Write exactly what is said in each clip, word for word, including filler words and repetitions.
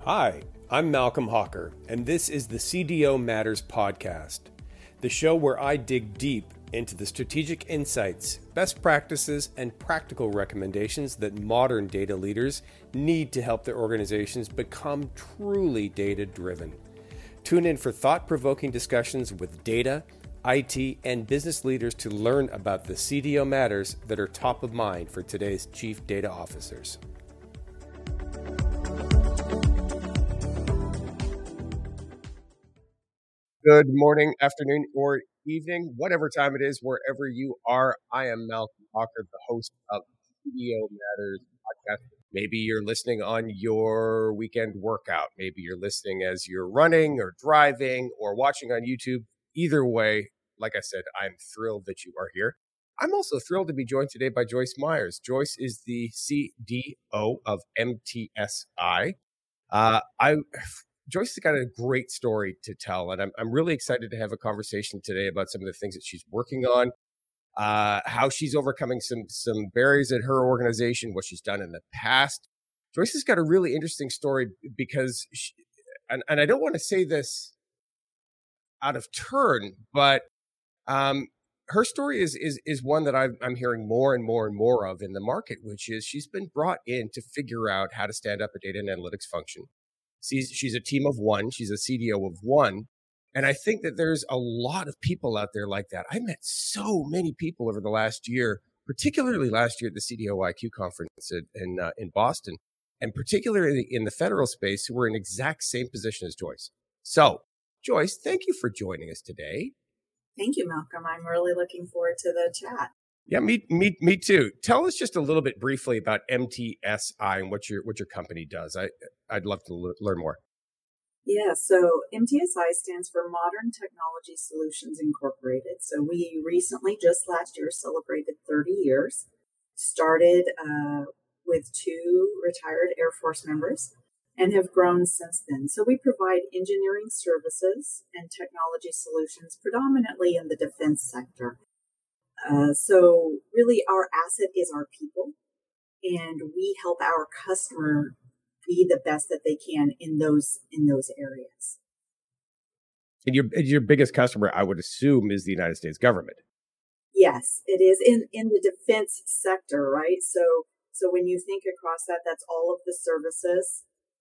Hi, I'm Malcolm Hawker, and this is the C D O Matters podcast, the show where I dig deep into the strategic insights, best practices, and practical recommendations that modern data leaders need to help their organizations become truly data-driven. Tune in for thought-provoking discussions with data, I T, and business leaders to learn about the C D O matters that are top of mind for today's chief data officers. Good morning, afternoon, or evening, whatever time it is, wherever you are. I am Malcolm Hawker, the host of the C D O Matters podcast. Maybe you're listening on your weekend workout. Maybe you're listening as you're running or driving or watching on YouTube. Either way, like I said, I'm thrilled that you are here. I'm also thrilled to be joined today by Joyce Myers. Joyce is the C D O of M T S I. Uh, I Joyce has got a great story to tell, and I'm I'm really excited to have a conversation today about some of the things that she's working on, uh, how she's overcoming some some barriers at her organization, what she's done in the past. Joyce has got a really interesting story because, she, and and I don't want to say this out of turn, but um, her story is is is one that I've, I'm hearing more and more and more of in the market, which is she's been brought in to figure out how to stand up a data and analytics function. She's, she's a team of one. She's a C D O of one. And I think that there's a lot of people out there like that. I met so many people over the last year, particularly last year at the C D O I Q conference in, in, uh, in Boston, and particularly in the federal space, who were in exact same position as Joyce. So, Joyce, thank you for joining us today. Thank you, Malcolm. I'm really looking forward to the chat. Yeah, me, me, me too. Tell us just a little bit briefly about M T S I and what your what your company does. I I'd love to l- learn more. Yeah, so M T S I stands for Modern Technology Solutions Incorporated. So we recently, just last year, celebrated thirty years. Started uh, with two retired Air Force members and have grown since then. So we provide engineering services and technology solutions predominantly in the defense sector. Uh, so really our asset is our people, and we help our customer be the best that they can in those in those areas. And your your biggest customer, I would assume, is the United States government. Yes, it is in, in the defense sector, right? So so when you think across that, that's all of the services,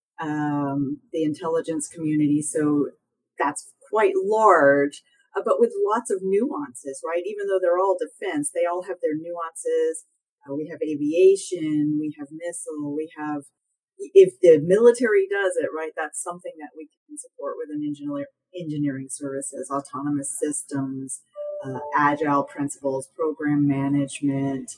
um, the intelligence community. So that's quite large. Uh, but with lots of nuances, right? Even though they're all defense, they all have their nuances. Uh, we have aviation, we have missile, we have, if the military does it, right, that's something that we can support with an engineer, engineering services, autonomous systems, uh, agile principles, program management.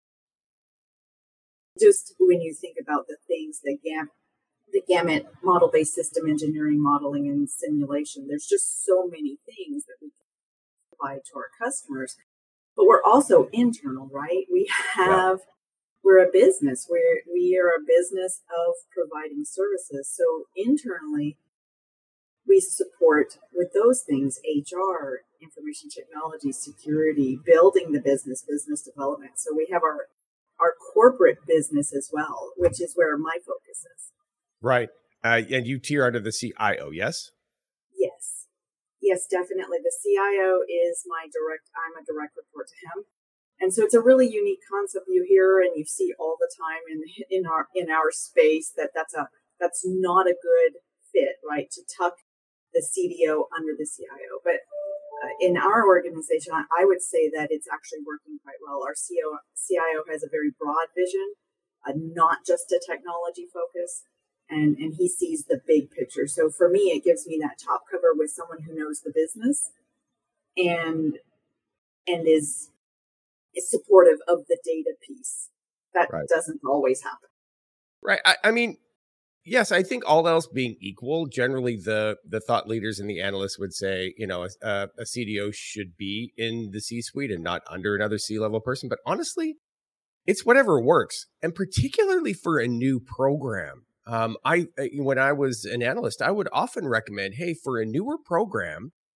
Just when you think about the things that GAM, the gamut model-based system engineering, modeling, and simulation, there's just so many things that we can provide to our customers. But we're also internal, right? We have, yeah. we're a business. We're, we are a business of providing services. So internally, we support with those things, H R, information technology, security, building the business, business development. So we have our, our corporate business as well, which is where my focus is. Right. Uh, and you tier under the C I O, yes? Yes. Yes, definitely. The C I O is my direct, I'm a direct report to him. And so it's a really unique concept you hear and you see all the time in in our in our space that that's a that's not a good fit, right? To tuck the C D O under the C I O. But uh, in our organization, I, I would say that it's actually working quite well. Our C I O has a very broad vision, uh, not just a technology focus. And, and he sees the big picture. So for me, it gives me that top cover with someone who knows the business and and is is supportive of the data piece. That right. doesn't always happen. Right. I, I mean, yes, I think all else being equal, generally the the thought leaders and the analysts would say, you know, a, a C D O should be in the C-suite and not under another C-level person. But honestly, it's whatever works. And particularly for a new program. Um, I when I was an analyst, I would often recommend, hey, for a newer program,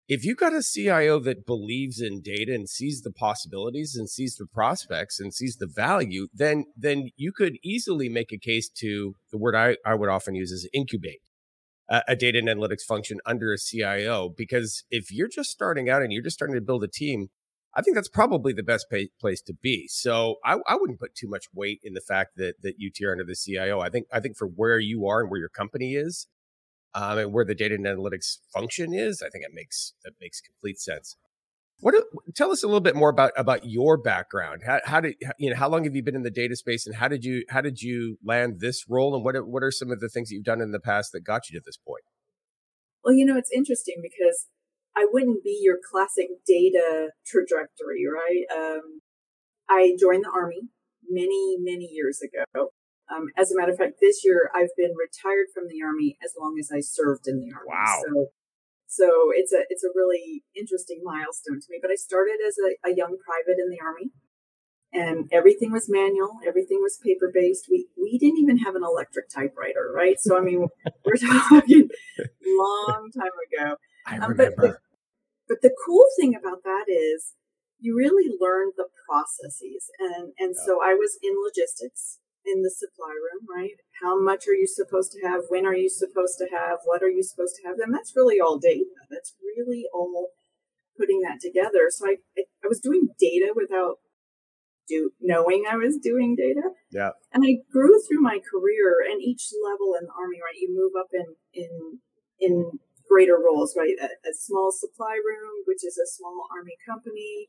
if you got a C I O that believes in data and sees the possibilities and sees the prospects and sees the value, then then you could easily make a case to the word I, I would often use is incubate a, a data and analytics function under a C I O. Because if you're just starting out and you're just starting to build a team, I think that's probably the best pay, place to be. So I, I wouldn't put too much weight in the fact that that you tier under the C I O. I think I think for where you are and where your company is, um, and where the data and analytics function is, I think it makes that makes complete sense. What tell us a little bit more about about your background? How, how did you know? How long have you been in the data space, and how did you how did you land this role? And what are, what are some of the things that you've done in the past that got you to this point? Well, you know, it's interesting because I wouldn't be your classic data trajectory, right? Um, I joined the Army many, many years ago. Um, as a matter of fact, this year I've been retired from the Army as long as I served in the Army. Wow. So, so it's a it's a really interesting milestone to me. But I started as a, a young private in the Army, and everything was manual, everything was paper based. We we didn't even have an electric typewriter, right? So I mean, we're talking long time ago. I Um, remember. but the, but the cool thing about that is you really learn the processes, and and Yeah. so I was in logistics in the supply room, right? How much are you supposed to have? When are you supposed to have? What are you supposed to have? And that's really all data. That's really all putting that together. So I I, I was doing data without do knowing I was doing data. Yeah. And I grew through my career, and each level in the Army, right? You move up in in in greater roles, right? A, a small supply room, which is a small Army company,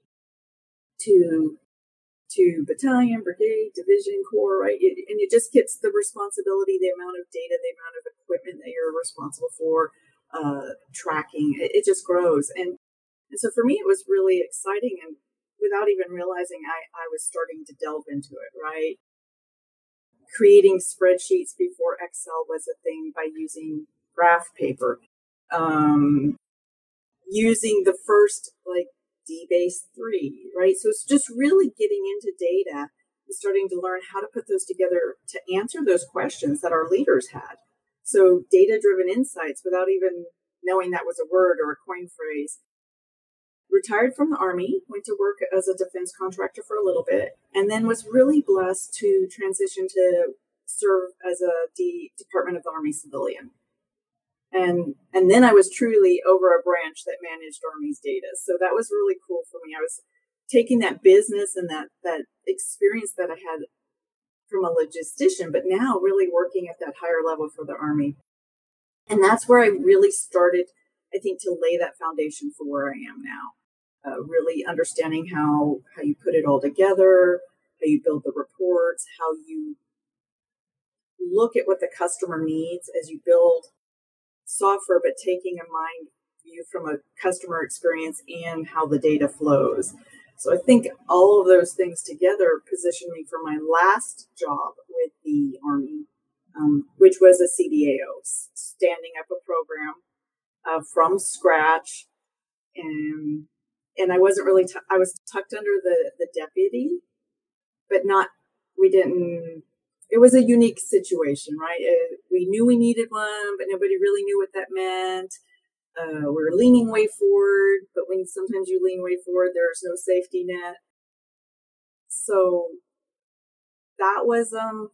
to to battalion, brigade, division, corps, right? It, and it just gets the responsibility, the amount of data, the amount of equipment that you're responsible for, uh, tracking. It, it just grows, and and so for me, it was really exciting, and without even realizing, I I was starting to delve into it, right? Creating spreadsheets before Excel was a thing by using graph paper, um, using the first like D base three, right? So it's just really getting into data and starting to learn how to put those together to answer those questions that our leaders had. So data driven insights without even knowing that was a word or a coin phrase. Retired from the Army, went to work as a defense contractor for a little bit, and then was really blessed to transition to serve as a D Department of the Army civilian. And and then I was truly over a branch that managed Army's data. So that was really cool for me. I was taking that business and that that experience that I had from a logistician, but now really working at that higher level for the Army. And that's where I really started, I think, to lay that foundation for where I am now. Uh, really understanding how how you put it all together, how you build the reports, how you look at what the customer needs as you build software, but taking a mind view from a customer experience and how the data flows. So I think all of those things together positioned me for my last job with the Army, um, which was a C D A O, standing up a program uh, from scratch. And and I wasn't really, t- I was tucked under the, the deputy, but not, we didn't, it was a unique situation, right? It, we knew we needed one, but nobody really knew what that meant. Uh, we were leaning way forward, but when sometimes you lean way forward, there's no safety net. So that was, um,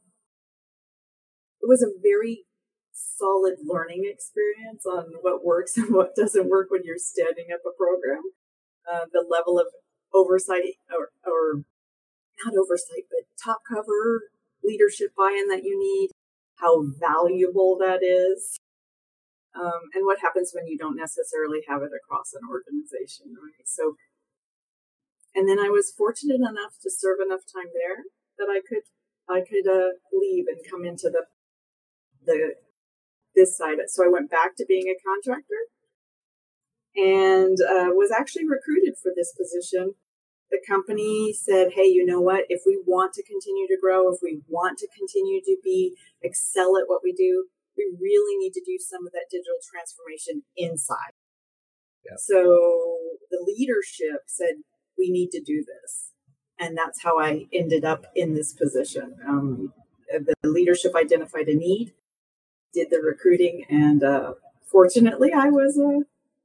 it was a very solid learning experience on what works and what doesn't work when you're standing up a program. Uh, the level of oversight or, or not oversight, but top cover leadership buy-in that you need, how valuable that is, um, and what happens when you don't necessarily have it across an organization, right? So, and then I was fortunate enough to serve enough time there that I could I could uh, leave and come into the the this side. So I went back to being a contractor, and uh, was actually recruited for this position. The company said, hey, you know what? If we want to continue to grow, if we want to continue to be excel at what we do, we really need to do some of that digital transformation inside. Yeah. So the leadership said, we need to do this. And that's how I ended up in this position. Um, the leadership identified a need, did the recruiting, and uh, fortunately, I was a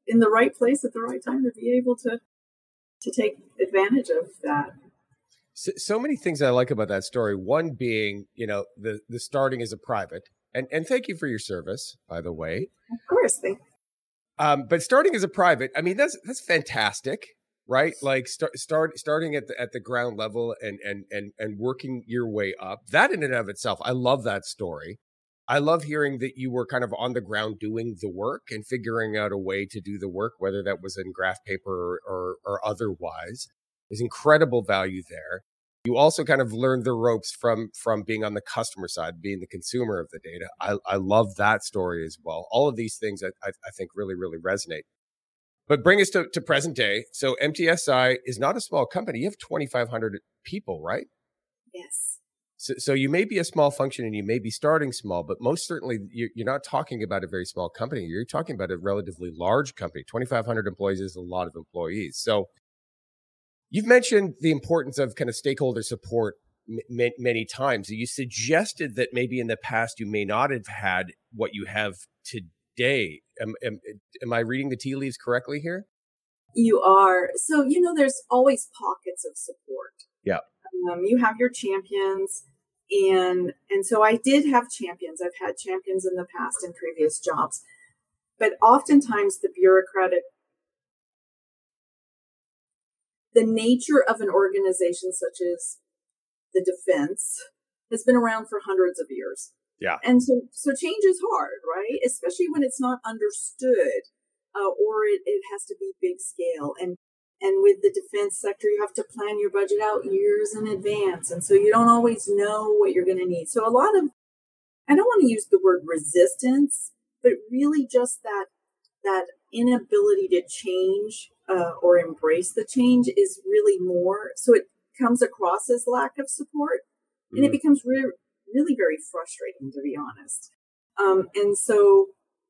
in the right place at the right time to be able to to take advantage of that. So, so many things I like about that story. One being, you know, the the starting as a private, and and thank you for your service, by the way. Of course, they. Um, but starting as a private, I mean, that's that's fantastic, right? Like start start starting at the at the ground level and and and and working your way up. That in and of itself, I love that story. I love hearing that you were kind of on the ground doing the work and figuring out a way to do the work, whether that was in graph paper or or, or otherwise. There's incredible value there. You also kind of learned the ropes from from being on the customer side, being the consumer of the data. I, I love that story as well. All of these things I, I, I think really, really resonate. But bring us to, to present day. So M T S I is not a small company. You have twenty-five hundred people, right? Yes. So, so you may be a small function and you may be starting small, but most certainly you're, you're not talking about a very small company. You're talking about a relatively large company. twenty-five hundred employees is a lot of employees. So you've mentioned the importance of kind of stakeholder support m- many times. You suggested that maybe in the past you may not have had what you have today. Am, am, am I reading the tea leaves correctly here? You are. So, you know, there's always pockets of support. Yeah. Um, you have your champions. And and so I did have champions. I've had champions in the past in previous jobs. But oftentimes the bureaucratic, the nature of an organization such as the defense has been around for hundreds of years. Yeah. And so, so change is hard, right? Especially when it's not understood, uh, or it, it has to be big scale. And, and with the defense sector, you have to plan your budget out years in advance. And so you don't always know what you're going to need. So a lot of, I don't want to use the word resistance, but really just that, that inability to change, uh, or embrace the change is really more. So it comes across as lack of support, and mm-hmm. it becomes re- really very frustrating, to be honest. Um, and so,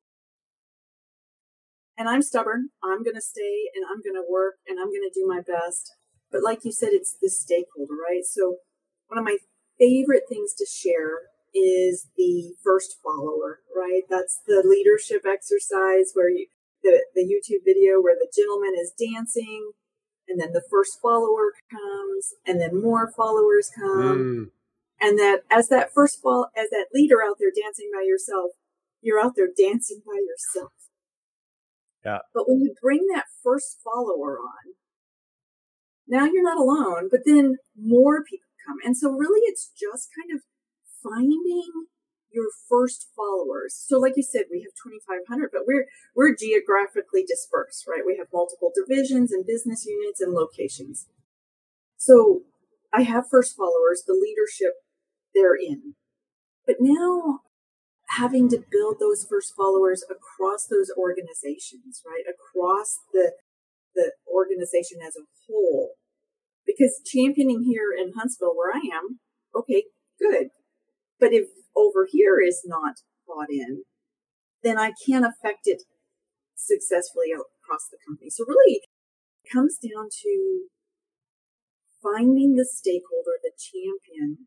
and I'm stubborn. I'm going to stay and I'm going to work and I'm going to do my best. But like you said, it's the stakeholder, right? So one of my favorite things to share is the first follower, right? That's the leadership exercise where you, the, the YouTube video where the gentleman is dancing and then the first follower comes and then more followers come. Mm. And that as that first fall, as that leader out there dancing by yourself, you're out there dancing by yourself. Yeah. But when you bring that first follower on, now you're not alone, but then more people come. And so really it's just kind of finding your first followers. So like you said, we have twenty-five hundred, but we're, we're geographically dispersed, right? We have multiple divisions and business units and locations. So I have first followers, the leadership they're in. But now having to build those first followers across those organizations, right? Across the, the organization as a whole. Because championing here in Huntsville where I am, okay, good. But if over here is not bought in, then I can't affect it successfully across the company. So really it comes down to finding the stakeholder, the champion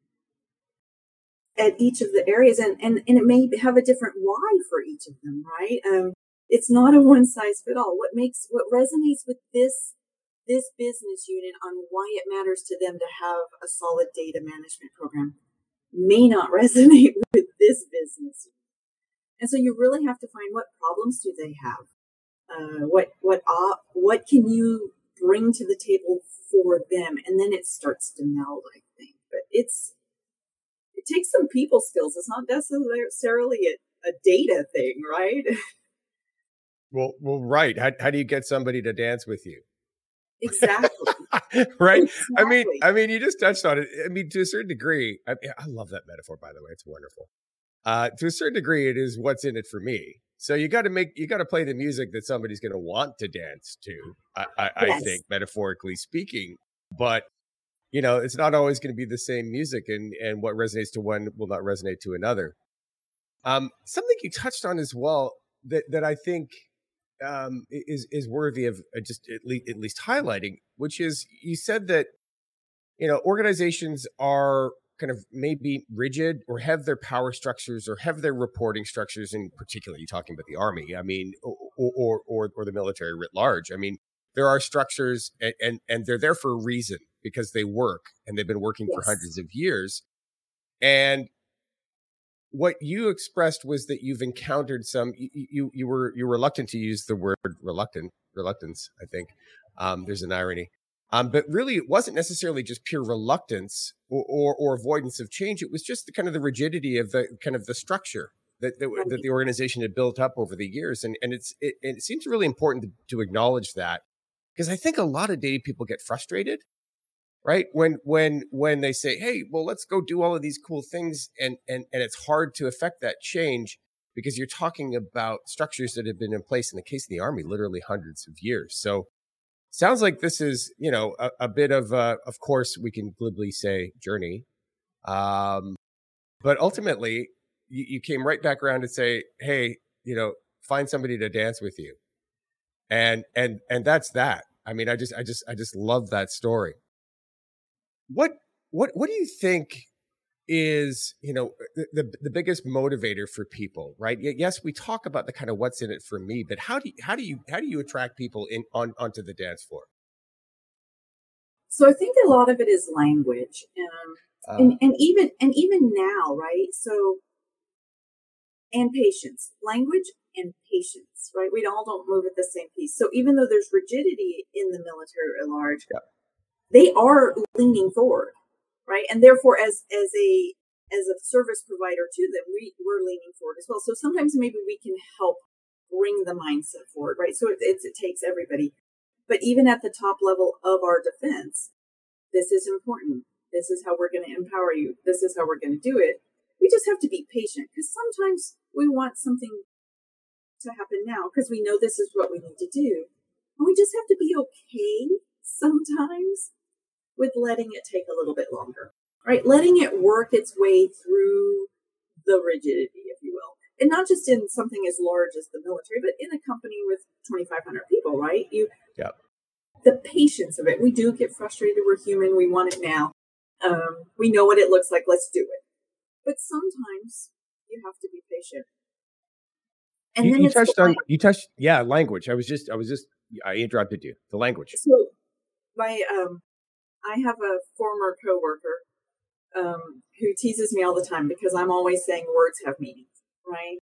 at each of the areas. And, and, and it may have a different why for each of them, right? Um, it's not a one size fit all. What makes, what resonates with this, this business unit on why it matters to them to have a solid data management program may not resonate with this business unit. And so you really have to find what problems do they have? Uh, what, what, uh, what can you bring to the table for them? And then it starts to meld, I think. But it's, it takes some people skills. It's not necessarily a, a data thing, right? Well, well, right. How, how do you get somebody to dance with you? Exactly. Right. Exactly. I mean, I mean, you just touched on it. I mean, to a certain degree, I, I love that metaphor, by the way. It's wonderful. Uh, to a certain degree, it is what's in it for me. So you got to make, you got to play the music that somebody's going to want to dance to, I, I, yes. I think, metaphorically speaking. But, you know, it's not always going to be the same music, and, and what resonates to one will not resonate to another. Um, something you touched on as well that, that I think um, is, is worthy of just at least, at least highlighting, which is you said that, you know, organizations are kind of maybe rigid or have their power structures or have their reporting structures, in particular, you're talking about the Army. I mean, or, or, or, or the military writ large. I mean, there are structures and, and, and they're there for a reason because they work and they've been working for Yes. hundreds of years. And what you expressed was that you've encountered some, you, you, you were, you're reluctant to use the word reluctant, reluctance, I think. Um, there's an irony. Um, but really, it wasn't necessarily just pure reluctance or, or, or avoidance of change. It was just the kind of the rigidity of the kind of the structure that that, that the organization had built up over the years. And, and it's it, it seems really important to, to acknowledge that, because I think a lot of data people get frustrated, right? When when when they say, hey, well, let's go do all of these cool things. And, and, and it's hard to affect that change because you're talking about structures that have been in place, in the case of the Army, literally hundreds of years. So sounds like this is, you know, a, a bit of, uh, of course, we can glibly say journey. Um, but ultimately, you, you came right back around and say, hey, you know, find somebody to dance with you. And, and, and that's that. I mean, I just, I just, I just love that story. What, what, what do you think is, you know, the, the, the biggest motivator for people, right? Yes, we talk about the kind of what's in it for me, but how do you, how do you, how do you attract people in on, onto the dance floor? So I think a lot of it is language, um, uh, and, and even, and even now, right? So, and patience, language and patience, right? We all don't move at the same pace. So even though there's rigidity in the military at large, yeah. they are leaning forward. Right. And therefore, as as a as a service provider to them, we, we're leaning forward as well. So sometimes maybe we can help bring the mindset forward. Right. So it, it's, it takes everybody. But even at the top level of our defense, this is important. This is how we're going to empower you. This is how we're going to do it. We just have to be patient, because sometimes we want something to happen now because we know this is what we need to do. And we just have to be okay sometimes with letting it take a little bit longer, right? Letting it work its way through the rigidity, if you will. And not just in something as large as the military, but in a company with twenty-five hundred people, right? You, yeah. The patience of it. We do get frustrated. We're human. We want it now. Um, we know what it looks like. Let's do it. But sometimes you have to be patient. And you, then you touched on, you touched, yeah, language. I was just, I was just, I interrupted you. The language. So my, um, I have a former coworker um, who teases me all the time because I'm always saying words have meaning, right?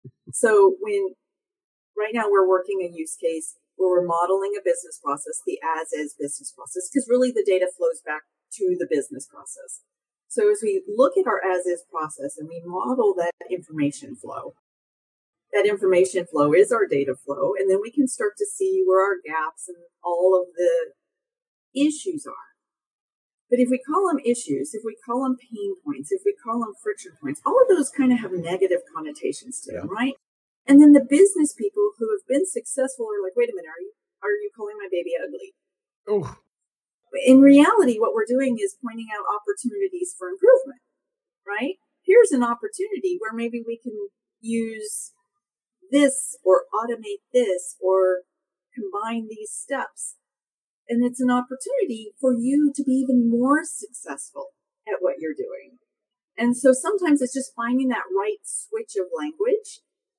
So when right now we're working a use case where we're modeling a business process, the as-is business process, because really the data flows back to the business process. So as we look at our as-is process and we model that information flow, that information flow is our data flow, and then we can start to see where our gaps and all of the issues are. But if we call them issues, if we call them pain points, if we call them friction points, all of those kind of have negative connotations to them, yeah. right? And then the business people who have been successful are like, wait a minute, are you are you calling my baby ugly? Oh. In reality, what we're doing is pointing out opportunities for improvement, right? Here's an opportunity where maybe we can use this or automate this or combine these steps. And it's an opportunity for you to be even more successful at what you're doing. And so sometimes it's just finding that right switch of language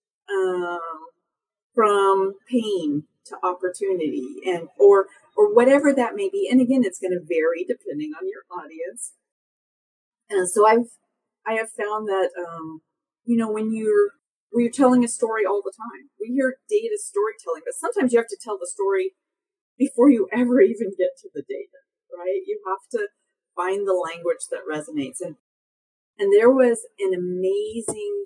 um, from pain to opportunity and or or whatever that may be. And again, it's going to vary depending on your audience. And so I've I have found that um, you know when you're when you're telling a story all the time, we hear data storytelling, but sometimes you have to tell the story before you ever even get to the data, right? You have to find the language that resonates. And and there was an amazing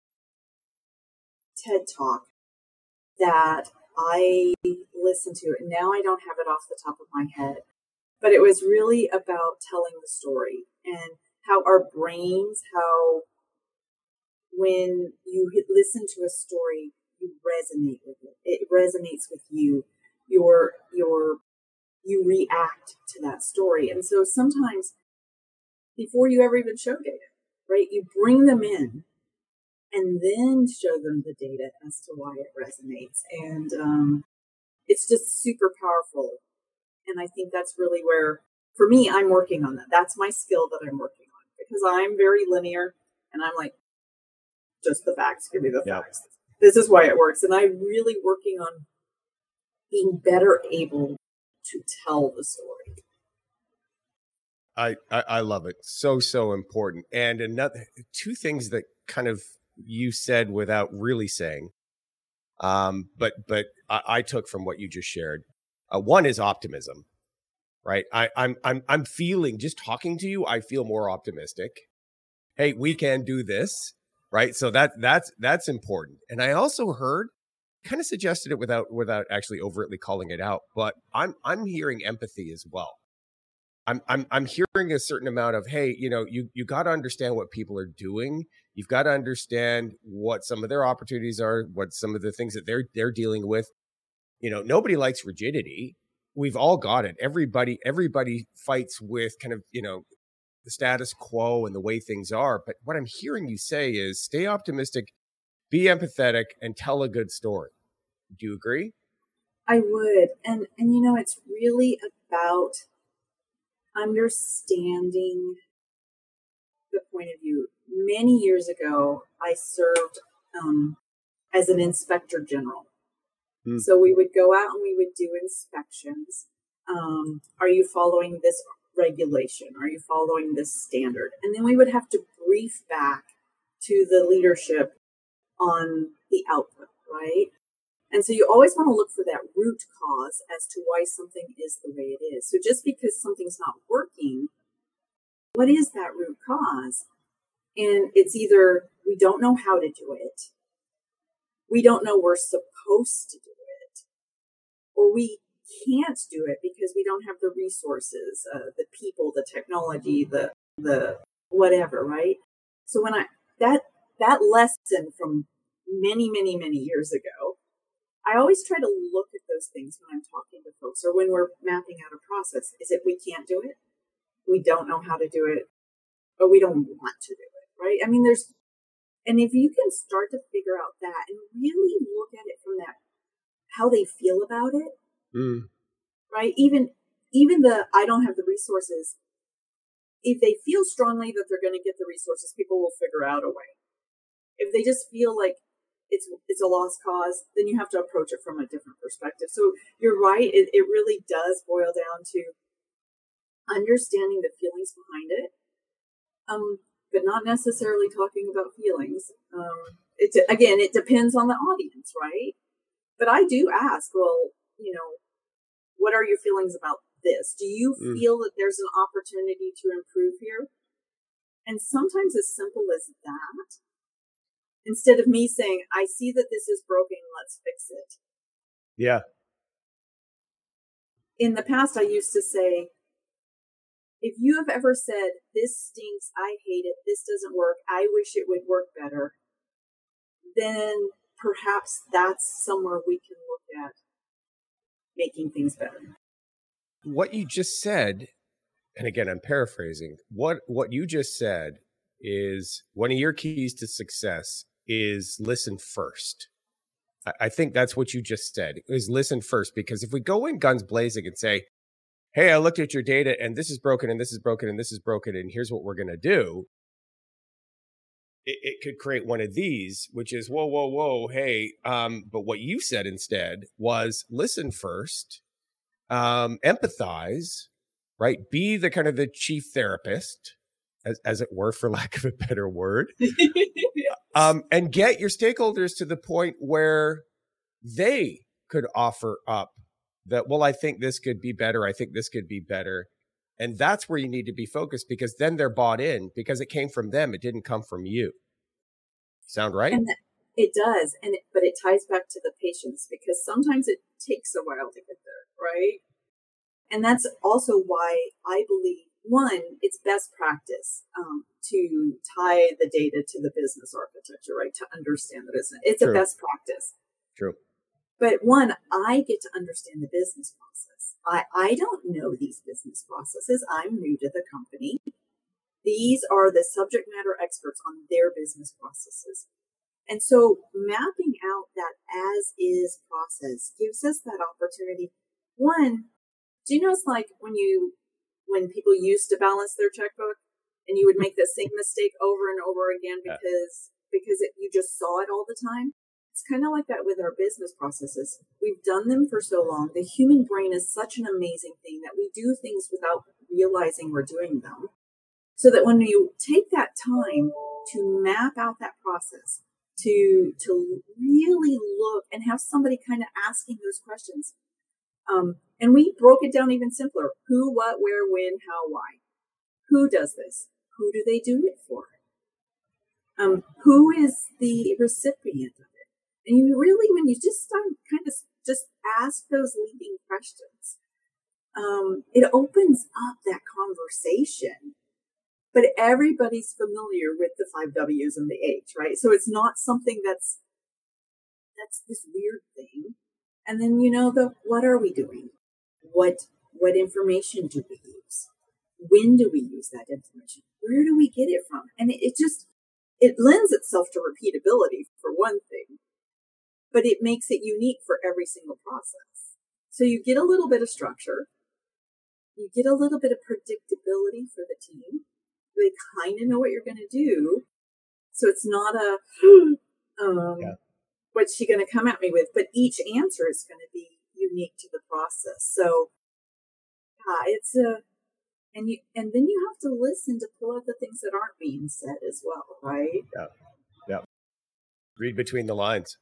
TED Talk that I listened to, and now I don't have it off the top of my head, but it was really about telling the story and how our brains, how when you listen to a story, you resonate with it. It resonates with you. Your, your, you react to that story. And so sometimes before you ever even show data, right, you bring them in and then show them the data as to why it resonates. And um, it's just super powerful. And I think that's really where, for me, I'm working on that. That's my skill that I'm working on because I'm very linear and I'm like, just the facts, give me the yeah. facts. This is why it works. And I'm really working on being better able to tell the story. I, I, I love it. So, so important. And another two things that kind of you said without really saying, um, but but I, I took from what you just shared. Uh, one is optimism, right? I, I'm I'm I'm feeling, just talking to you, I feel more optimistic. Hey, we can do this, right? So that that's that's important. And I also heard, kind of suggested it without without actually overtly calling it out, but I'm I'm hearing empathy as well. I'm I'm I'm hearing a certain amount of, hey, you know, you you got to understand what people are doing. You've got to understand what some of their opportunities are, what some of the things that they're they're dealing with. You know, nobody likes rigidity. We've all got it. Everybody everybody fights with kind of, you know, the status quo and the way things are. But what I'm hearing you say is stay optimistic, be empathetic, and tell a good story. Do you agree? I would. And and you know, it's really about understanding the point of view. Many years ago, I served um, as an inspector general. Hmm. So we would go out and we would do inspections. Um, are you following this regulation? Are you following this standard? And then we would have to brief back to the leadership on the output, right? And so you always want to look for that root cause as to why something is the way it is. So just because something's not working, what is that root cause? And it's either we don't know how to do it, we don't know we're supposed to do it, or we can't do it because we don't have the resources, uh, the people, the technology, the the whatever, right? So when I that that lesson from many, many, many years ago, I always try to look at those things when I'm talking to folks or when we're mapping out a process. Is it we can't do it? We don't know how to do it, but we don't want to do it, right? I mean, there's, and if you can start to figure out that and really look at it from that, how they feel about it, mm. right? Even, even the, I don't have the resources. If they feel strongly that they're going to get the resources, people will figure out a way. If they just feel like it's it's a lost cause, then you have to approach it from a different perspective. So you're right. It, it really does boil down to understanding the feelings behind it, um, but not necessarily talking about feelings. Um, it, again, it depends on the audience, right? But I do ask, well, you know, what are your feelings about this? Do you mm. feel that there's an opportunity to improve here? And sometimes as simple as that, instead of me saying, I see that this is broken, let's fix it. Yeah. In the past, I used to say, if you have ever said, this stinks, I hate it, this doesn't work, I wish it would work better, then perhaps that's somewhere we can look at making things better. What you just said, and again, I'm paraphrasing, what, what you just said is one of your keys to success is listen first. I, I think that's what you just said, is listen first, because if we go in guns blazing and say, hey, I looked at your data and this is broken and this is broken and this is broken and here's what we're going to do, it, it could create one of these, which is, whoa, whoa, whoa, hey, um, but what you said instead was listen first, um, empathize, right? Be the kind of the chief therapist, as, as it were, for lack of a better word, um, and get your stakeholders to the point where they could offer up that, well, I think this could be better. I think this could be better. And that's where you need to be focused, because then they're bought in because it came from them. It didn't come from you. Sound right? And it does. And it, but it ties back to the patients, because sometimes it takes a while to get there, right? And that's also why I believe, one, it's best practice um, to tie the data to the business architecture, right? To understand the business. It's True. a best practice. True. But one, I get to understand the business process. I, I don't know these business processes. I'm new to the company. These are the subject matter experts on their business processes. And so mapping out that as is process gives us that opportunity. One, do you know it's like when you, when people used to balance their checkbook and you would make the same mistake over and over again because, because it, you just saw it all the time? it's kind of like that with our business processes. We've done them for so long. The human brain is such an amazing thing that we do things without realizing we're doing them. So that when you take that time to map out that process, to to really look and have somebody kind of asking those questions. Um, and we broke it down even simpler. Who, what, where, when, how, why. Who does this? Who do they do it for? Um, who is the recipient of it? And you really, when you just start kind of just ask those leading questions, um, it opens up that conversation. But everybody's familiar with the five W's and the H, right? So it's not something that's that's this weird thing. And then, you know, the what are we doing? What what information do we use? When do we use that information? Where do we get it from? And it, it just it lends itself to repeatability for one thing, but it makes it unique for every single process. So you get a little bit of structure, you get a little bit of predictability for the team. They kind of know what you're going to do. So it's not a, um, yeah. what's she going to come at me with? But each answer is going to be unique to the process. So yeah, it's a, and you, and then you have to listen to pull out the things that aren't being said as well, right? Yeah. Yeah. Read between the lines.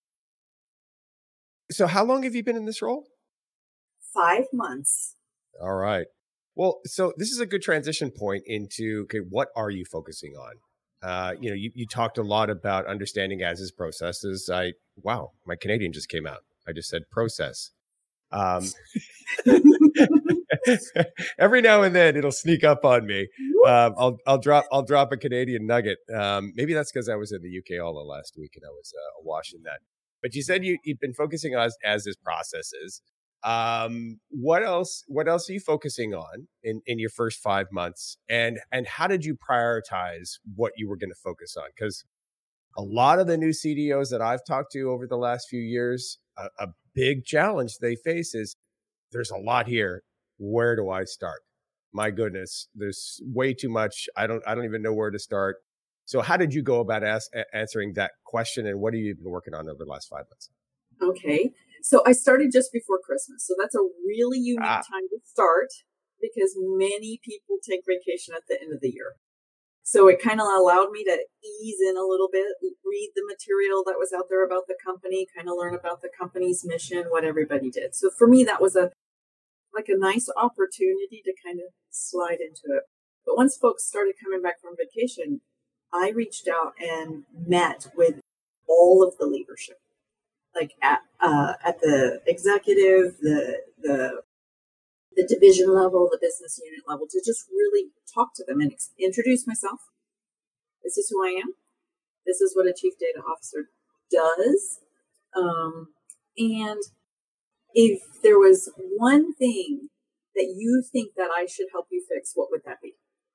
So how long have you been in this role? Five months. All right. Well, so this is a good transition point into, okay, what are you focusing on? Uh, you know, you, you talked a lot about understanding as is processes. I, wow, my Canadian just came out. I just said process. Um, every now and then it'll sneak up on me. Um, I'll, I'll drop, I'll drop a Canadian nugget. Um, maybe that's because I was in the U K all the last week and I was uh, awash in that. But you said you, you've been focusing on as is processes. Um, what else, what else are you focusing on in, in your first five months? And, and how did you prioritize what you were going to focus on? Because a lot of the new C D Os that I've talked to over the last few years, a, a big challenge they face is there's a lot here. Where do I start? My goodness, there's way too much. I don't, I don't even know where to start. So how did you go about ask, answering that question? And what have you been working on over the last five months? Okay. So I started just before Christmas. So that's a really unique ah. time to start because many people take vacation at the end of the year. So it kind of allowed me to ease in a little bit, read the material that was out there about the company, kind of learn about the company's mission, what everybody did. So for me, that was a like a nice opportunity to kind of slide into it. But once folks started coming back from vacation, I reached out and met with all of the leadership. Like at uh, at the executive, the the the division level, the business unit level, to just really talk to them and ex- introduce myself. This is who I am. This is what a chief data officer does. Um, and if there was one thing that you think that I should help you fix, what would that be?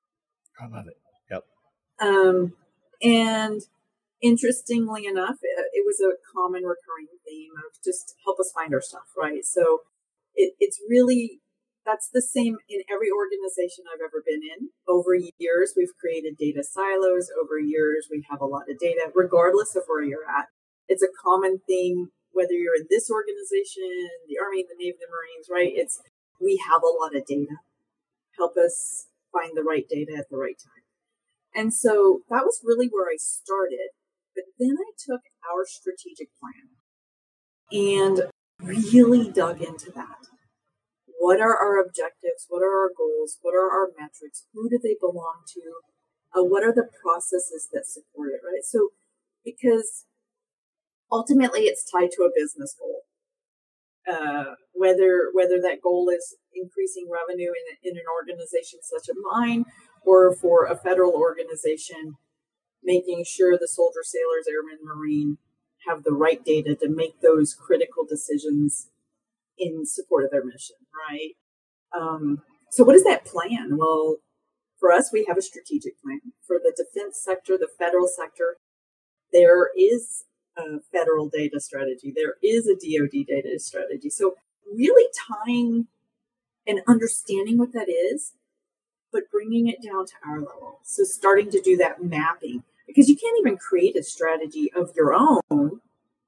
I love it. Yep. Um, and interestingly enough, it, it was a common recurring theme of just help us find our stuff, right? So it, it's really, that's the same in every organization I've ever been in. Over years, we've created data silos. Over years, we have a lot of data, regardless of where you're at. It's a common thing, whether you're in this organization, the Army, the Navy, the Marines, right? It's, we have a lot of data. Help us find the right data at the right time. And so that was really where I started. But then I took our strategic plan and really dug into that. What are our objectives? What are our goals? What are our metrics? Who do they belong to? Uh, what are the processes that support it, right? So, because ultimately it's tied to a business goal. Uh, whether whether that goal is increasing revenue in, in an organization such as mine, or for a federal organization, making sure the soldier, sailors, airmen, marine have the right data to make those critical decisions in support of their mission, right? Um, so what is that plan? Well, for us, we have a strategic plan. For the defense sector, the federal sector, there is a federal data strategy. There is a D O D data strategy. So really tying and understanding what that is, but bringing it down to our level. So starting to do that mapping, because you can't even create a strategy of your own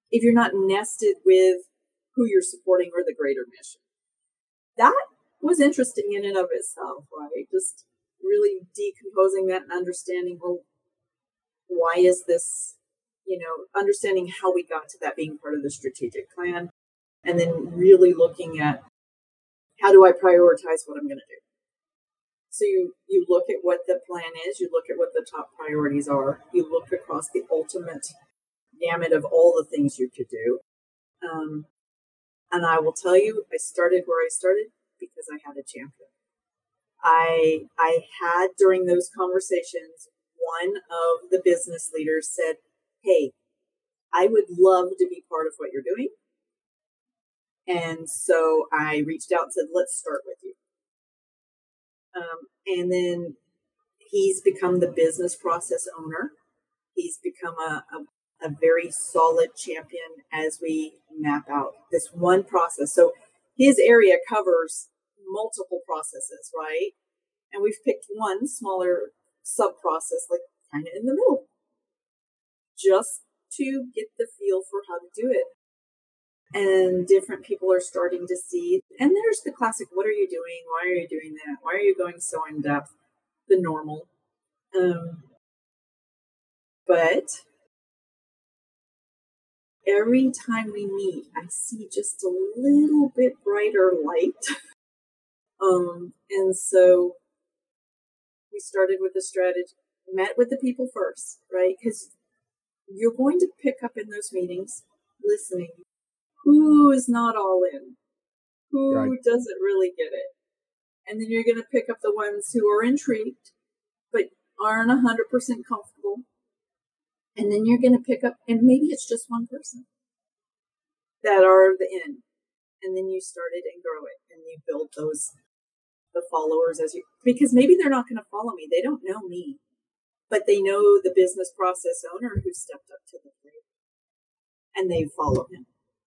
if you're not nested with who you're supporting or the greater mission. That was interesting in and of itself, right? Just really decomposing that and understanding, well, why is this, you know, understanding how we got to that being part of the strategic plan, and then really looking at how do I prioritize what I'm going to do. So you, you look at what the plan is, you look at what the top priorities are, you look across the ultimate gamut of all the things you could do. Um, and I will tell you, I started where I started because I had a champion. I I had, during those conversations, one of the business leaders said, hey, I would love to be part of what you're doing. And so I reached out and said, let's start with you. Um, and then he's become the business process owner. He's become a, a, a very solid champion as we map out this one process. So his area covers multiple processes, right? And we've picked one smaller sub-process, like kind of in the middle, just to get the feel for how to do it. And different people are starting to see. And there's the classic, what are you doing? Why are you doing that? Why are you going so in depth? The normal. Um, but every time we meet, I see just a little bit brighter light. um, and so we started with the strategy, met with the people first, right? Because you're going to pick up in those meetings, listening, who is not all in, who right. doesn't really get it. And then you're going to pick up the ones who are intrigued, but aren't one hundred percent comfortable. And then you're going to pick up, and maybe it's just one person that are the in. And then you start it and grow it, and you build those, the followers as you, because maybe they're not going to follow me. They don't know me, but they know the business process owner who stepped up to the plate, and they follow him.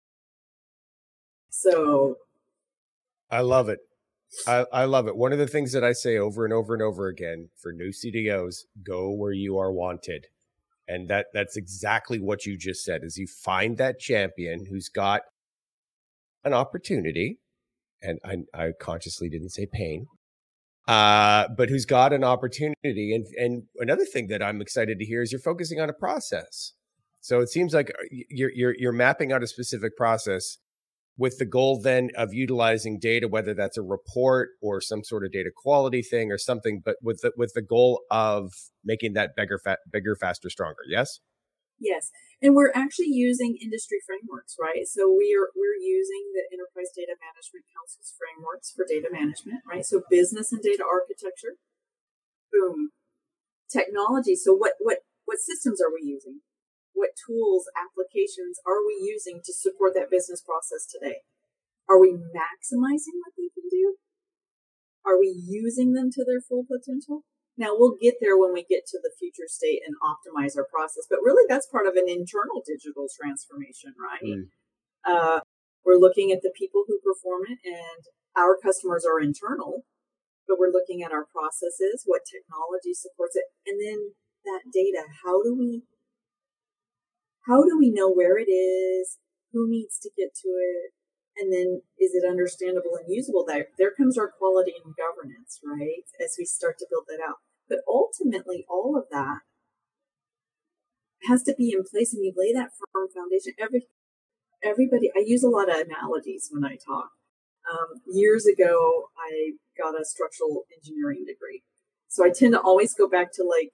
So I love it. I, I love it. One of the things that I say over and over and over again for new C D Os, go where you are wanted. And that that's exactly what you just said, is you find that champion who's got an opportunity, and I, I consciously didn't say pain, uh, but who's got an opportunity. And, and another thing that I'm excited to hear is you're focusing on a process. So it seems like you're, you're, you're mapping out a specific process with the goal then of utilizing data, whether that's a report or some sort of data quality thing or something, but with the, with the goal of making that bigger, fa- bigger, faster, stronger. Yes? Yes. And we're actually using industry frameworks, right? So we are, we're using the Enterprise Data Management Council's frameworks for data management, right? So business and data architecture, boom. Technology. So what, what, what systems are we using? What tools, applications are we using to support that business process today? Are we maximizing what they can do? Are we using them to their full potential? Now, we'll get there when we get to the future state and optimize our process, but really that's part of an internal digital transformation, right? Mm. Uh, we're looking at the people who perform it, and our customers are internal, but we're looking at our processes, what technology supports it, and then that data. How do we How do we know where it is? Who needs to get to it? And then is it understandable and usable? There, there comes our quality and governance, right? As we start to build that out. But ultimately, all of that has to be in place, and you lay that firm foundation. Every, everybody, I use a lot of analogies when I talk. Um, years ago, I got a structural engineering degree. So I tend to always go back to like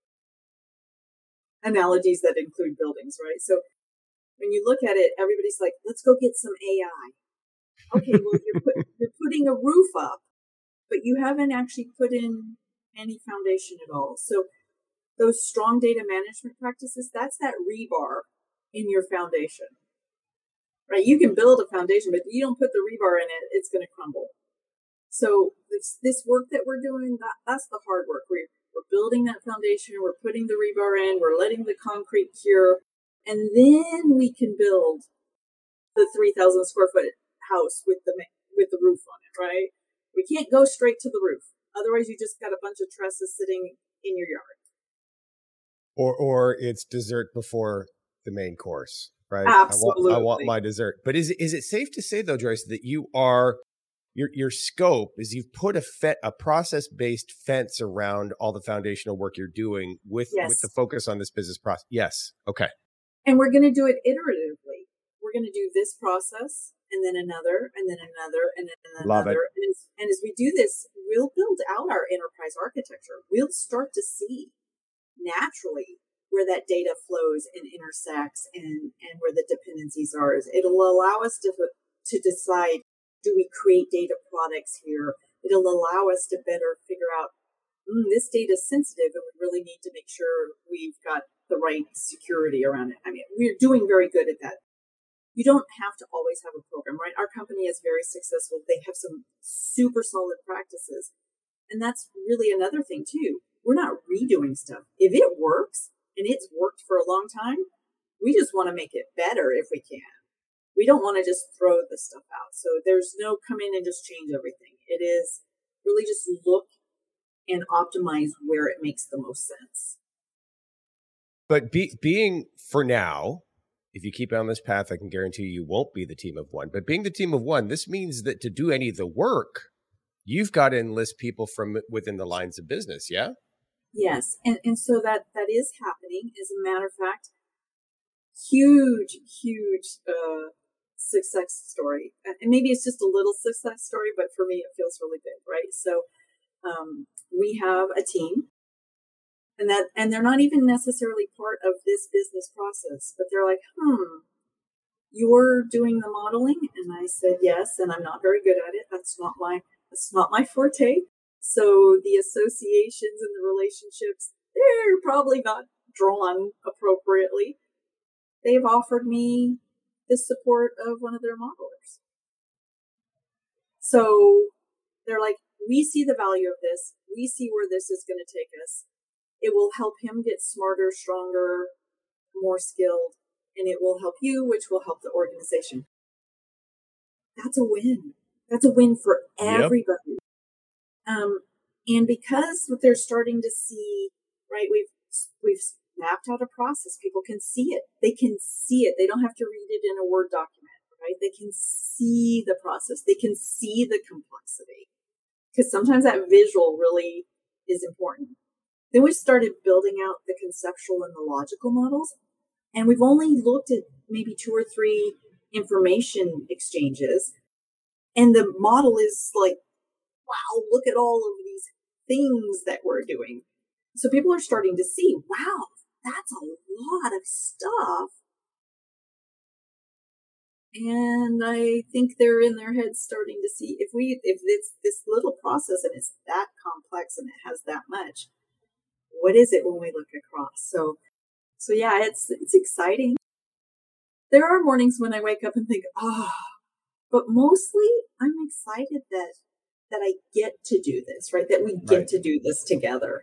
analogies that include buildings, right? So when you look at it, everybody's like, let's go get some A I. Okay, well, you're, put, you're putting a roof up, but you haven't actually put in any foundation at all. So those strong data management practices, that's that rebar in your foundation, right? You can build a foundation, but if you don't put the rebar in it, it's going to crumble. So this, this work that we're doing, that, that's the hard work. We're, we're building that foundation, we're putting the rebar in, we're letting the concrete cure, and then we can build the three thousand square foot house with the with the roof on it, right? We can't go straight to the roof. Otherwise, you just got a bunch of trusses sitting in your yard. Or or it's dessert before the main course. right? I want, I want Absolutely. my dessert. But is it, is it safe to say though, Joyce, that you are, your, your scope is you've put a fe- a process-based fence around all the foundational work you're doing with, with the Yes. focus on this business process? Yes. Okay. And we're going to do it iteratively. We're going to do this process and then another and then another and then Love it. another. And as, and as we do this, we'll build out our enterprise architecture. We'll start to see naturally where that data flows and intersects and, and where the dependencies are. It'll allow us to, to decide, do we create data products here? It'll allow us to better figure out, mm, this data is sensitive and we really need to make sure we've got the right security around it. I mean, we're doing very good at that. You don't have to always have a program, right? Our company is very successful. They have some super solid practices. And that's really another thing too. We're not redoing stuff. If it works and it's worked for a long time, we just want to make it better if we can. We don't want to just throw the stuff out. So there's no come in and just change everything. It is really just look and optimize where it makes the most sense. But be, being for now, if you keep on this path, I can guarantee you won't be the team of one. But being the team of one, this means that to do any of the work, you've got to enlist people from within the lines of business, yeah? Yes, and, and so that, that is happening. As a matter of fact, huge, huge uh, success story. And maybe it's just a little success story, but for me, it feels really big, right? So um, we have a team. And that, and they're not even necessarily part of this business process, but they're like, hmm, you're doing the modeling? And I said, yes, and I'm not very good at it. That's not my, that's not my forte. So the associations and the relationships, they're probably not drawn appropriately. They've offered me the support of one of their modelers. So they're like, we see the value of this. We see where this is going to take us. It will help him get smarter, stronger, more skilled, and it will help you, which will help the organization. That's a win. That's a win for everybody. Yep. Um, and because they're starting to see, right, we've we've mapped out a process. People can see it. They can see it. They don't have to read it in a Word document, right? They can see the process. They can see the complexity. Because sometimes that visual really is important. Then we started building out the conceptual and the logical models. And we've only looked at maybe two or three information exchanges. And the model is like, wow, look at all of these things that we're doing. So people are starting to see, wow, that's a lot of stuff. And I think they're in their heads starting to see if we, if it's this little process and it's that complex and it has that much, what is it when we look across? So, so yeah, it's, it's exciting. There are mornings when I wake up and think, oh, but mostly I'm excited that, that I get to do this, right? That we get right. to do this together.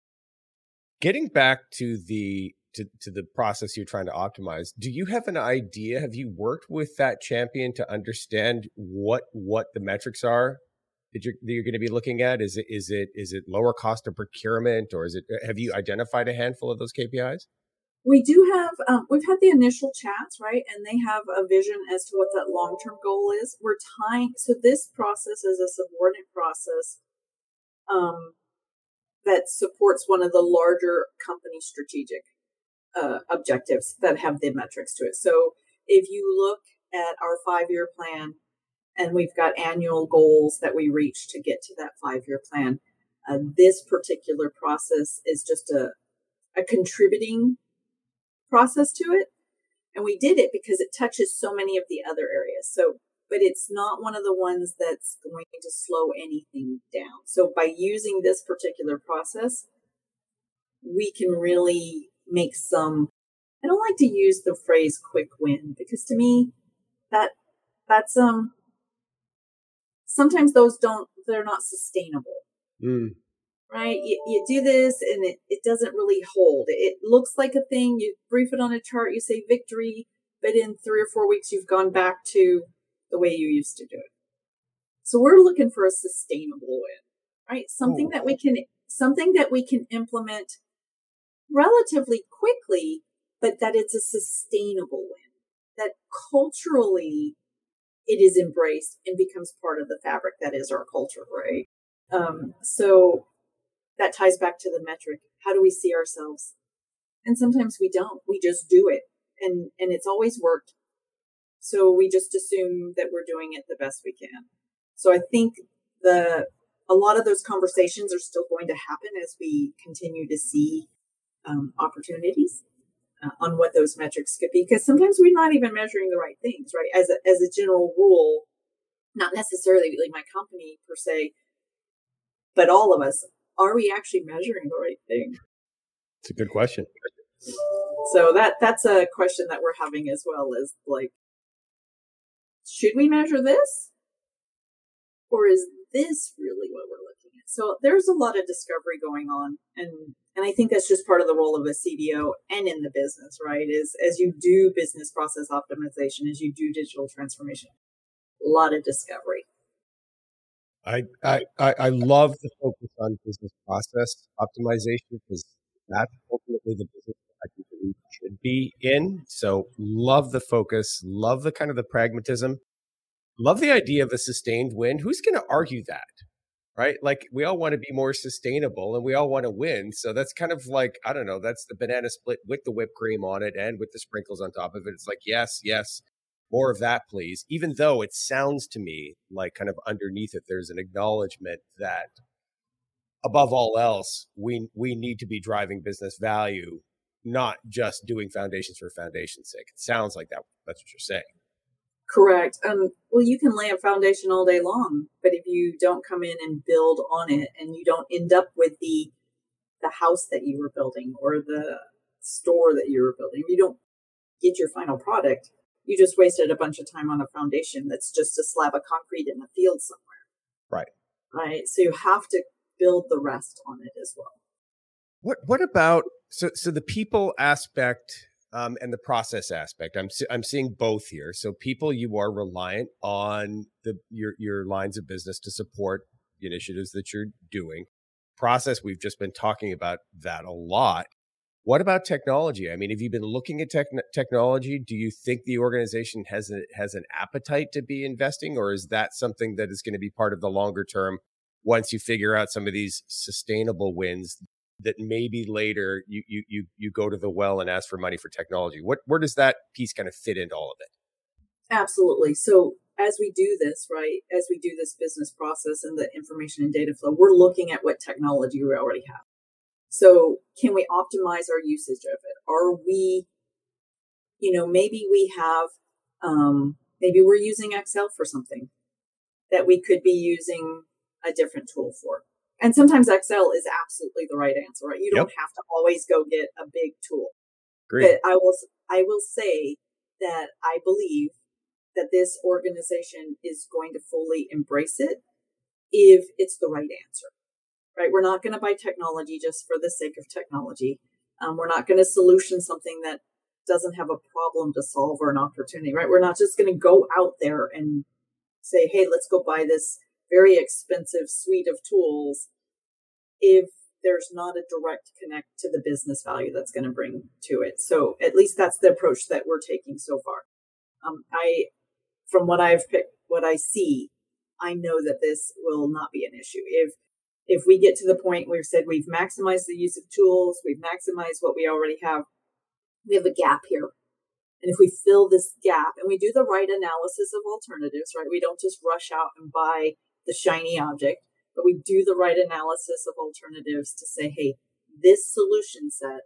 Getting back to the, to, to the process you're trying to optimize, do you have an idea? Have you worked with that champion to understand what, what the metrics are that you're, that you're going to be looking at? Is it, is it, is it lower cost of procurement, or is it, have you identified a handful of those K P Is? We do have, um, we've had the initial chats, right? And they have a vision as to what that long-term goal is. We're tying, so this process is a subordinate process um, that supports one of the larger company strategic uh, objectives that have the metrics to it. So if you look at our five-year plan, and we've got annual goals that we reach to get to that five-year plan, uh, this particular process is just a, a contributing process to it. And we did it because it touches so many of the other areas. So, but it's not one of the ones that's going to slow anything down. So by using this particular process, we can really make some, I don't like to use the phrase quick win, because to me, that that's, um, sometimes those don't, they're not sustainable. Mm. Right? You, you do this and it, it doesn't really hold. It looks like a thing. You brief it on a chart, you say victory, but in three or four weeks, you've gone back to the way you used to do it. So we're looking for a sustainable win, right? Something Ooh. that we can, something that we can implement relatively quickly, but that it's a sustainable win. that culturally it is embraced and becomes part of the fabric that is our culture, right? Um, so that ties back to the metric. How do we see ourselves? And sometimes we don't. We just do it, and and it's always worked. So we just assume that we're doing it the best we can. So I think the a lot of those conversations are still going to happen as we continue to see um, opportunities uh, on what those metrics could be, because sometimes we're not even measuring the right things, right? As a, as a general rule, not necessarily like my company per se, but all of us, are we actually measuring the right thing? It's a good question. So that that's a question that we're having as well, is like, should we measure this? Or is this really what we're looking at? So there's a lot of discovery going on. And and I think that's just part of the role of a C D O and in the business, right? Is as you do business process optimization, as you do digital transformation, a lot of discovery. I I I I love the focus on business process optimization, because that's ultimately the business that I think that we should be in. So love the focus, love the kind of the pragmatism, love the idea of a sustained win. Who's going to argue that? Right? Like, we all want to be more sustainable and we all want to win. So that's kind of like, I don't know, that's the banana split with the whipped cream on it and with the sprinkles on top of it. It's like, yes, yes, more of that, please. Even though it sounds to me like kind of underneath it, there's an acknowledgement that above all else, we we need to be driving business value, not just doing foundations for foundation's sake. It sounds like that. That's what you're saying. Correct. Um, well, you can lay a foundation all day long, but if you don't come in and build on it, and you don't end up with the the house that you were building or the store that you were building, if you don't get your final product, you just wasted a bunch of time on a foundation that's just a slab of concrete in a field somewhere. Right. Right. So you have to build the rest on it as well. What What about so so the people aspect um, and the process aspect? I'm I'm seeing both here. So people, you are reliant on the your your lines of business to support the initiatives that you're doing. Process, we've just been talking about that a lot. What about technology? I mean, have you been looking at tech, technology? Do you think the organization has a, has an appetite to be investing, or is that something that is going to be part of the longer term once you figure out some of these sustainable wins that maybe later you you you you go to the well and ask for money for technology? What where does that piece kind of fit into all of it? Absolutely. So as we do this, right, as we do this business process and the information and data flow, we're looking at what technology we already have. So can we optimize our usage of it? Are we, you know, maybe we have, um, maybe we're using Excel for something that we could be using a different tool for. And sometimes Excel is absolutely the right answer, right? You don't Yep. have to always go get a big tool. Great. But I will, I will say that I believe that this organization is going to fully embrace it if it's the right answer. Right? We're not going to buy technology just for the sake of technology. Um, we're not going to solution something that doesn't have a problem to solve or an opportunity, right? We're not just going to go out there and say, hey, let's go buy this very expensive suite of tools if there's not a direct connect to the business value that's going to bring to it. So at least that's the approach that we're taking so far. Um, I, from what I've picked, what I see, I know that this will not be an issue. If If we get to the point where we've said we've maximized the use of tools, we've maximized what we already have, we have a gap here. And if we fill this gap and we do the right analysis of alternatives, right, we don't just rush out and buy the shiny object, but we do the right analysis of alternatives to say, hey, this solution set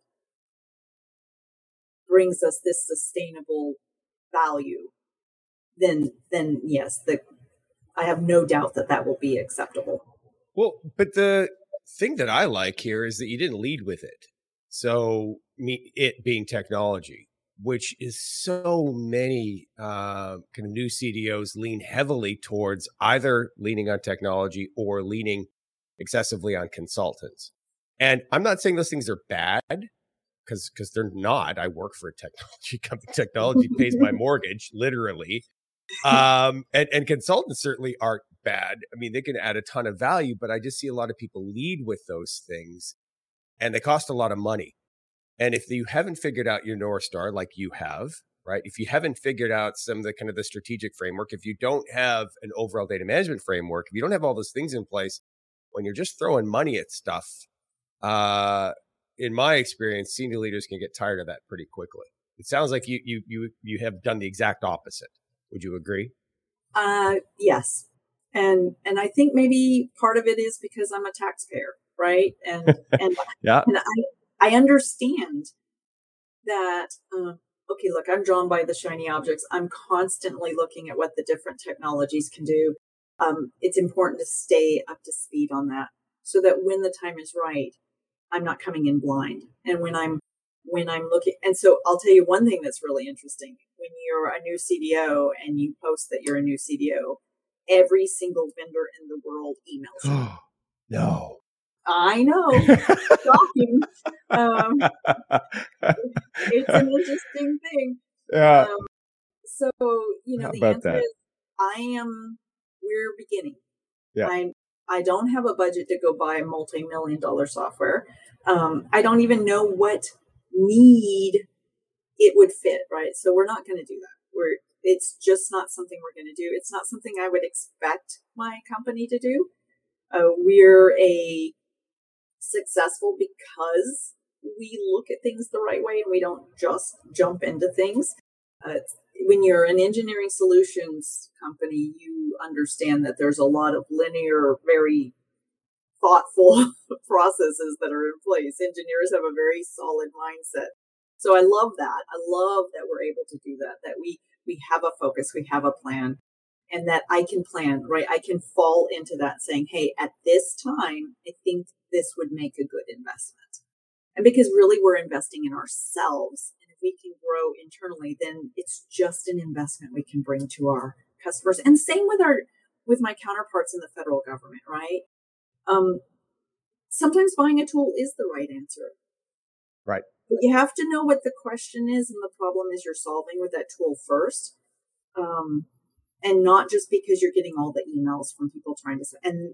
brings us this sustainable value, then, then yes, the, I have no doubt that that will be acceptable. Well, but the thing that I like here is that you didn't lead with it. So me, it being technology, which is so many uh, kind of new C D Os lean heavily towards either leaning on technology or leaning excessively on consultants. And I'm not saying those things are bad, because because they're not. I work for a technology company. Technology pays my mortgage, literally. Um, and, and consultants certainly aren't bad. I mean, they can add a ton of value, but I just see a lot of people lead with those things and they cost a lot of money. And if you haven't figured out your North Star like you have, right? If you haven't figured out some of the kind of the strategic framework, if you don't have an overall data management framework, if you don't have all those things in place, when you're just throwing money at stuff, uh, in my experience, senior leaders can get tired of that pretty quickly. It sounds like you you you you have done the exact opposite. Would you agree? Uh, yes. And and I think maybe part of it is because I'm a taxpayer, right? And and, yeah. and I I understand that um, okay, look, I'm drawn by the shiny objects. I'm constantly looking at what the different technologies can do. Um, it's important to stay up to speed on that so that when the time is right, I'm not coming in blind. And when I'm when I'm looking, and so I'll tell you one thing that's really interesting. When you're a new C D O and you post that you're a new C D O, every single vendor in the world emails you. No. I know. Shocking. Um, it's an interesting thing. Yeah. Um, so, you know, How the about answer that? is I am, we're beginning. Yeah. I I don't have a budget to go buy multi-million dollar software. Um, I don't even know what need it would fit, right? So we're not going to do that. We're, it's just not something we're going to do. It's not something I would expect my company to do. Uh, we're a successful because we look at things the right way and we don't just jump into things. Uh, when you're an engineering solutions company, you understand that there's a lot of linear, very thoughtful processes that are in place. Engineers have a very solid mindset. So I love that. I love that we're able to do that, that we, we have a focus, we have a plan, and that I can plan, right? I can fall into that saying, hey, at this time, I think this would make a good investment. And because really we're investing in ourselves, and if we can grow internally, then it's just an investment we can bring to our customers. And same with our, with my counterparts in the federal government, right? Um, sometimes buying a tool is the right answer. Right. But you have to know what the question is and the problem is you're solving with that tool first. Um, and not just because you're getting all the emails from people trying to, and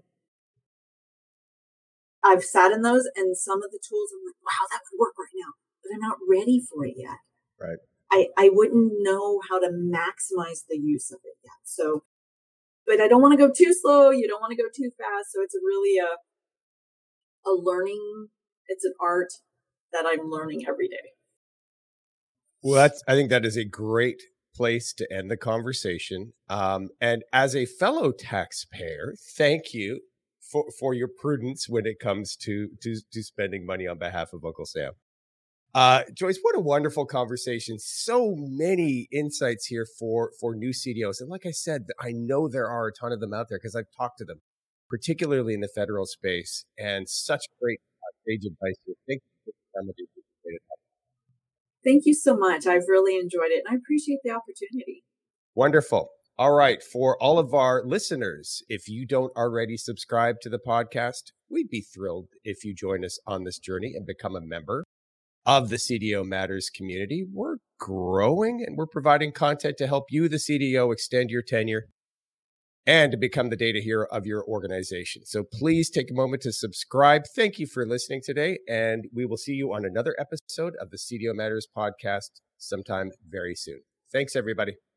I've sat in those and some of the tools I'm like, wow, that would work right now, but I'm not ready for it yet. Right. I, I wouldn't know how to maximize the use of it yet. So, but I don't want to go too slow. You don't want to go too fast. So it's a really a, a learning, it's an art that I'm learning every day. Well, that's, I think that is a great place to end the conversation. Um, and as a fellow taxpayer, thank you for, for your prudence when it comes to, to, to spending money on behalf of Uncle Sam. Uh, Joyce, what a wonderful conversation. So many insights here for, for new C D Os. And like I said, I know there are a ton of them out there because I've talked to them, particularly in the federal space, and such great sage advice here. Thank you for the time that you participated. Thank you so much. I've really enjoyed it, and I appreciate the opportunity. Wonderful. All right. For all of our listeners, if you don't already subscribe to the podcast, we'd be thrilled if you join us on this journey and become a member of the C D O Matters community. We're growing and we're providing content to help you, the C D O, extend your tenure and to become the data hero of your organization. So please take a moment to subscribe. Thank you for listening today, and we will see you on another episode of the C D O Matters podcast sometime very soon. Thanks, everybody.